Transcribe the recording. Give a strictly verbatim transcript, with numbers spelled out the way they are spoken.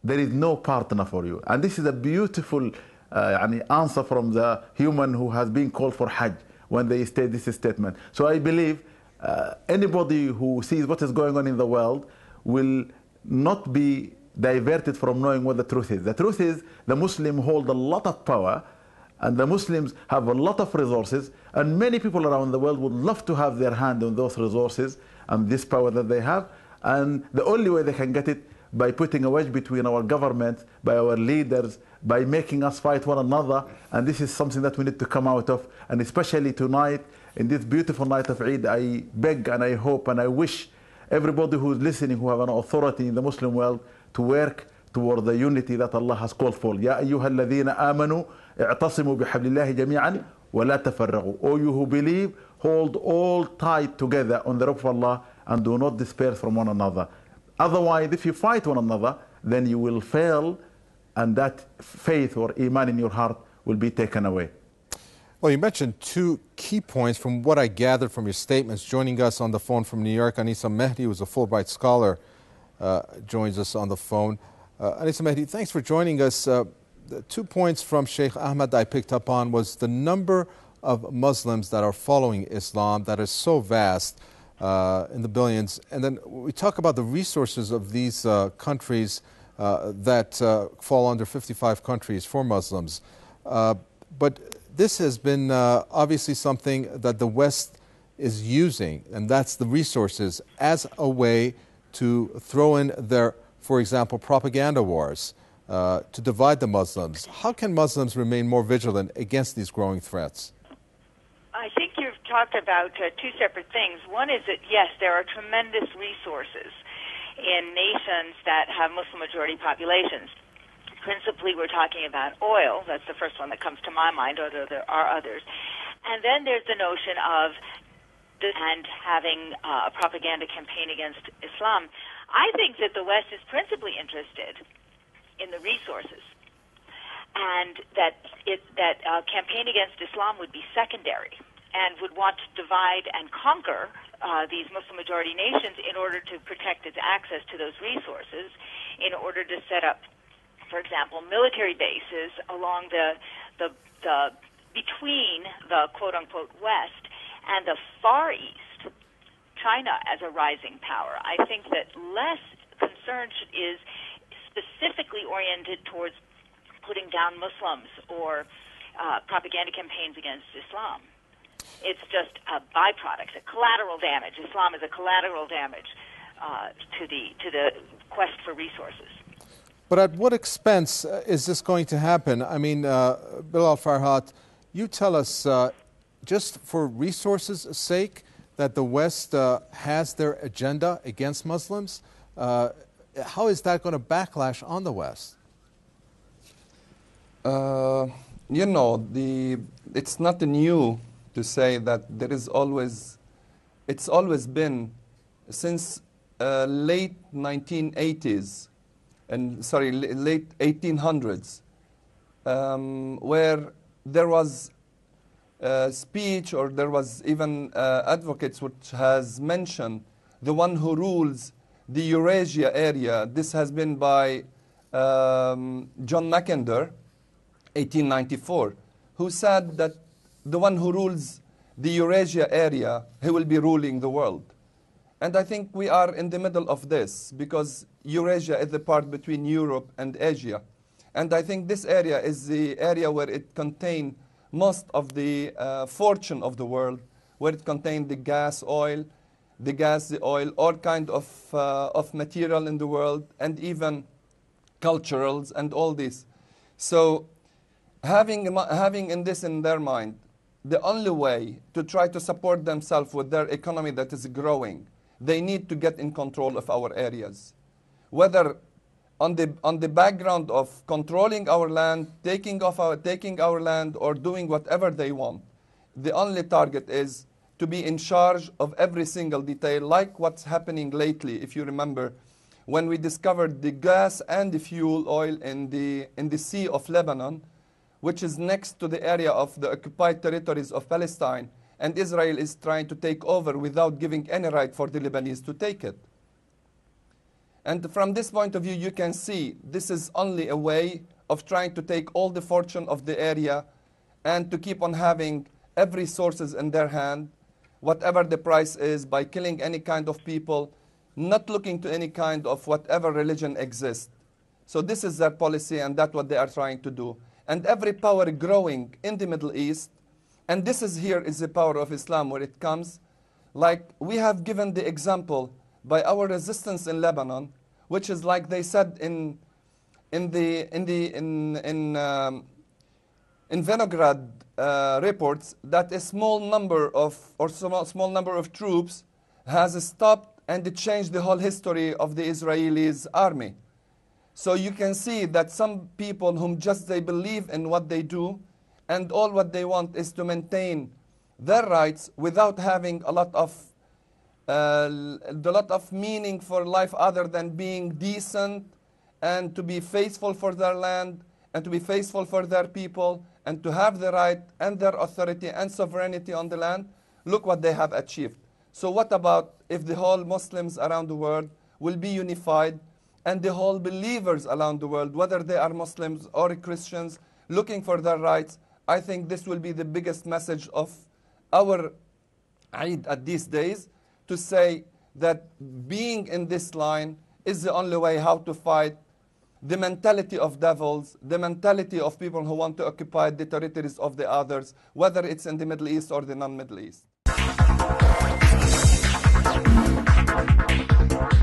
there is no partner for you. And this is a beautiful uh, answer from the human who has been called for Hajj when they state this statement. So I believe uh, anybody who sees what is going on in the world will not be diverted from knowing what the truth is. The truth is the Muslims hold a lot of power, and the Muslims have a lot of resources, and many people around the world would love to have their hand on those resources and this power that they have. And the only way they can get it by putting a wedge between our government, by our leaders, by making us fight one another. And this is something that we need to come out of. And especially tonight, in this beautiful night of Eid, I beg and I hope and I wish everybody who is listening, who have an authority in the Muslim world, to work toward the unity that Allah has called for. Ya ayyuha alladhina amanu i'tasimu bihablillahi jami'an wa la tafarraqu. O you who believe, hold all tight together on the rope of Allah and do not disperse from one another. Otherwise, if you fight one another, then you will fail, and that faith or iman in your heart will be taken away. Well, you mentioned two key points from what I gathered from your statements. Joining us on the phone from New York, Anisa Mehdi, who's a Fulbright scholar, uh, joins us on the phone. Uh, Anisa Mehdi, thanks for joining us. Uh, the two points from Sheikh Ahmed I picked up on was the number of Muslims that are following Islam that is so vast, uh, in the billions. And then we talk about the resources of these uh, countries uh, that uh, fall under fifty-five countries for Muslims. Uh, but this has been uh, obviously something that the West is using, and that's the resources as a way to throw in their, for example, propaganda wars, uh, to divide the Muslims. How can Muslims remain more vigilant against these growing threats? I think you've talked about uh, two separate things. One is that, yes, there are tremendous resources in nations that have Muslim-majority populations. Principally, we're talking about oil. That's the first one that comes to my mind, although there are others. And then there's the notion of and having uh, a propaganda campaign against Islam. I think that the West is principally interested in the resources, and that it, that uh, campaign against Islam would be secondary, and would want to divide and conquer uh, these Muslim-majority nations in order to protect its access to those resources, in order to set up, for example, military bases along the the, the between the quote-unquote West and the Far East, China as a rising power. I think that less concern is specifically oriented towards putting down Muslims or uh, propaganda campaigns against Islam. It's just a byproduct, a collateral damage. Islam is a collateral damage uh, to the to the quest for resources. But at what expense uh, is this going to happen? I mean, uh, Bilal Farhat, you tell us, uh, just for resources' sake, that the West uh, has their agenda against Muslims. Uh, how is that going to backlash on the West? Uh, you know, the it's not new to say that there is always, it's always been since uh, late nineteen eighties, and sorry, late eighteen hundreds, um, where there was uh, speech, or there was even uh, advocates which has mentioned the one who rules the Eurasia area. This has been by um, John Mackinder, eighteen ninety-four, who said that the one who rules the Eurasia area, he will be ruling the world. And I think we are in the middle of this, because Eurasia is the part between Europe and Asia. And I think this area is the area where it contains most of the uh, fortune of the world, where it contains the gas, oil, the gas, the oil, all kind of, uh, of material in the world, and even culturals and all this. So having, having in this in their mind, the only way to try to support themselves with their economy that is growing, they need to get in control of our areas. Whether on the, on the background of controlling our land, taking, off our, taking our land, or doing whatever they want, the only target is to be in charge of every single detail, like what's happening lately, if you remember, when we discovered the gas and the fuel oil in the, in the Sea of Lebanon, which is next to the area of the occupied territories of Palestine, and Israel is trying to take over without giving any right for the Lebanese to take it. And from this point of view, you can see this is only a way of trying to take all the fortune of the area and to keep on having every sources in their hand, whatever the price is, by killing any kind of people, not looking to any kind of whatever religion exists. So this is their policy, and that's what they are trying to do. And every power growing in the Middle East, and this is here is the power of Islam where it comes, like we have given the example by our resistance in Lebanon, which is like they said in in the in the in in um, in Vinograd uh, reports, that a small number of or small, small number of troops has stopped and it changed the whole history of the Israelis army. So you can see that some people whom just they believe in what they do, and all what they want is to maintain their rights without having a lot of uh, a lot of meaning for life other than being decent and to be faithful for their land and to be faithful for their people and to have the right and their authority and sovereignty on the land. Look what they have achieved. So what about if the whole Muslims around the world will be unified, and the whole believers around the world, whether they are Muslims or Christians, looking for their rights? I think this will be the biggest message of our Eid at these days, to say that being in this line is the only way how to fight the mentality of devils, the mentality of people who want to occupy the territories of the others, whether it's in the Middle East or the non-Middle East.